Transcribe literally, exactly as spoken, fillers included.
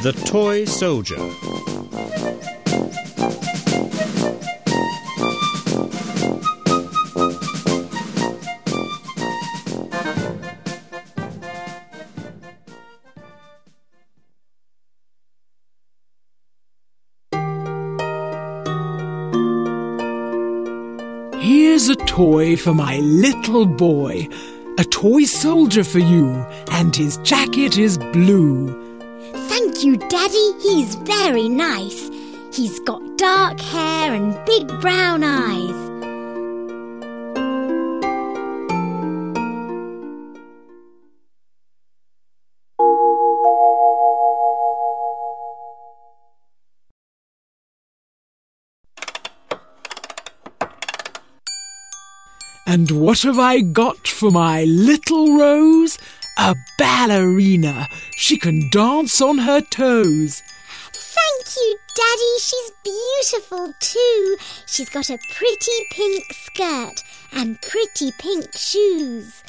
The Toy Soldier. Here's a toy for my little boy, a toy soldier for you, and his jacket is blue. Thank you, Daddy. He's very nice. He's got dark hair and big brown eyes. And what have I got for my little Rose? A ballerina. She can dance on her toes. Thank you, Daddy. She's beautiful too. She's got a pretty pink skirt and pretty pink shoes.